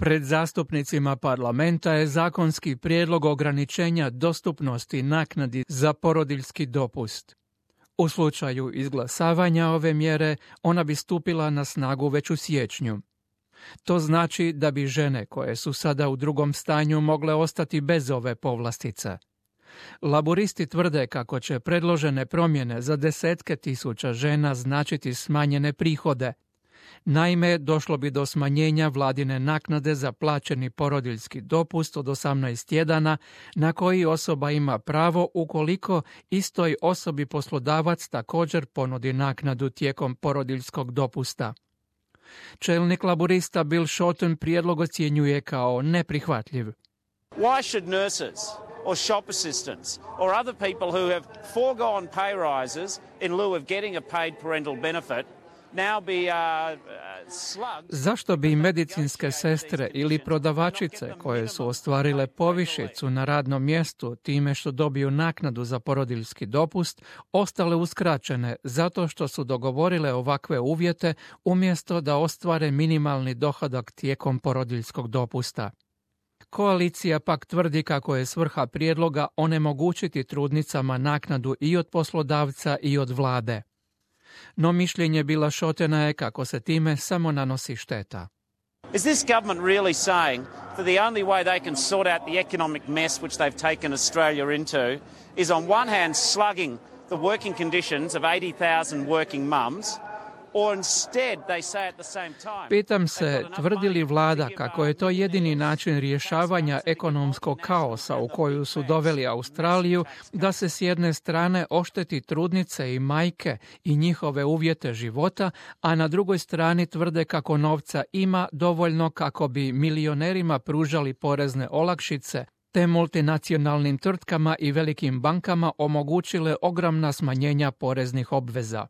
Pred zastupnicima parlamenta je zakonski prijedlog ograničenja dostupnosti naknadi za porodiljski dopust. U slučaju izglasavanja ove mjere, ona bi stupila na snagu već u siječnju. To znači da bi žene koje su sada u drugom stanju mogle ostati bez ove povlastice. Laburisti tvrde kako će predložene promjene za desetke tisuća žena značiti smanjene prihode. Naime, došlo bi do smanjenja vladine naknade za plaćeni porodiljski dopust od 18 tjedana na koji osoba ima pravo ukoliko istoj osobi poslodavac također ponudi naknadu tijekom porodiljskog dopusta. Čelnik laburista Bill Shorten prijedlog ocjenjuje kao neprihvatljiv. Why should nurses or shop assistants or other people who have foregone pay rises in lieu of getting a paid parental benefit now be slugged? Zašto bi medicinske sestre ili prodavačice koje su ostvarile povišicu na radnom mjestu time što dobiju naknadu za porodiljski dopust ostale uskraćene zato što su dogovorile ovakve uvjete umjesto da ostvare minimalni dohodak tijekom porodiljskog dopusta? Koalicija pak tvrdi kako je svrha prijedloga onemogućiti trudnicama naknadu i od poslodavca i od vlade. No mišljenje Billa Shortena je kako se time samo nanosi šteta. Is this government really saying that the only way they can sort out the economic mess which they've taken Australia into is on one hand slugging the working conditions of 80,000 working mums, or instead they say at the same time... Pitam se, tvrdi li vlada kako je to jedini način rješavanja ekonomskog kaosa u koju su doveli Australiju, da se s jedne strane ošteti trudnice i majke i njihove uvjete života, a na drugoj strani tvrde kako novca ima dovoljno kako bi milionerima pružali porezne olakšice, te multinacionalnim tvrtkama i velikim bankama omogućile ogromna smanjenja poreznih obveza.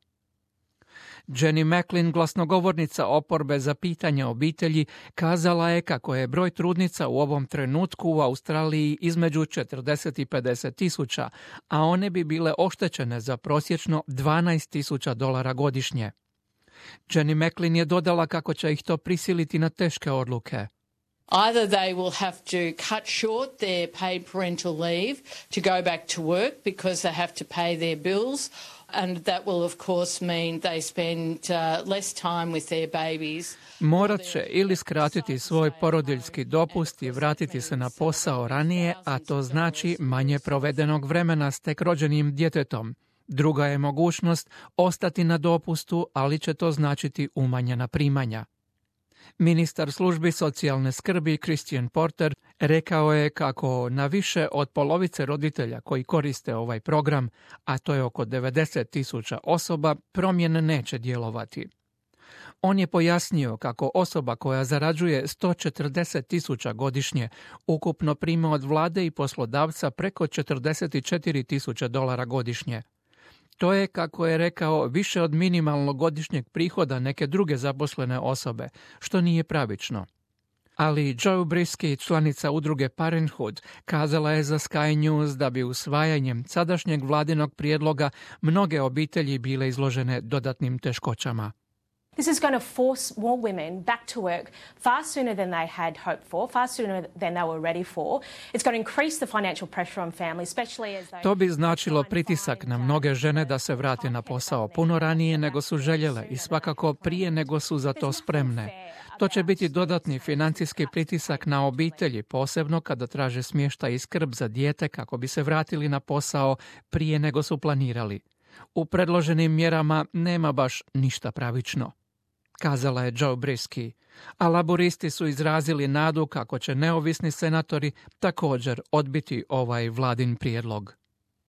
Jenny Macklin, glasnogovornica oporbe za pitanja obitelji, kazala je kako je broj trudnica u ovom trenutku u Australiji između 40 i 50 tisuća, a one bi bile oštećene za prosječno $12,000 godišnje. Jenny Macklin je dodala kako će ih to prisiliti na teške odluke. Either they will have to cut short their paid parental leave to go back to work because they have to pay their bills, and that will of course mean they spend less time with their babies. Morat će ili skratiti svoj porodiljski dopust i vratiti se na posao ranije, a to znači manje provedenog vremena s tek rođenim djetetom. Druga je mogućnost ostati na dopustu, ali će to značiti umanjena primanja. Ministar službi socijalne skrbi Christian Porter rekao je kako na više od polovice roditelja koji koriste ovaj program, a to je oko 90,000 osoba, promjene neće djelovati. On je pojasnio kako osoba koja zarađuje 140,000 godišnje ukupno prima od vlade i poslodavca preko $44,000 godišnje. To je, kako je rekao, više od minimalnog godišnjeg prihoda neke druge zaposlene osobe, što nije pravično. Ali Jo Briski, članica udruge Parenthood, kazala je za Sky News da bi usvajanjem sadašnjeg vladinog prijedloga mnoge obitelji bile izložene dodatnim teškoćama. This is going to force more women back to work far sooner than they had hoped for, far sooner than they were ready for. It's going to increase the financial pressure on families, especially as they... To bi značilo pritisak na mnoge žene da se vrate na posao puno ranije nego su željele i svakako prije nego su za to spremne. To će biti dodatni financijski pritisak na obitelji, posebno kada traže smještaj i skrb za dijete kako bi se vratili na posao prije nego su planirali. U predloženim mjerama nema baš ništa pravično, kazala je Jo Briski, a laburisti su izrazili nadu kako će neovisni senatori također odbiti ovaj vladin prijedlog.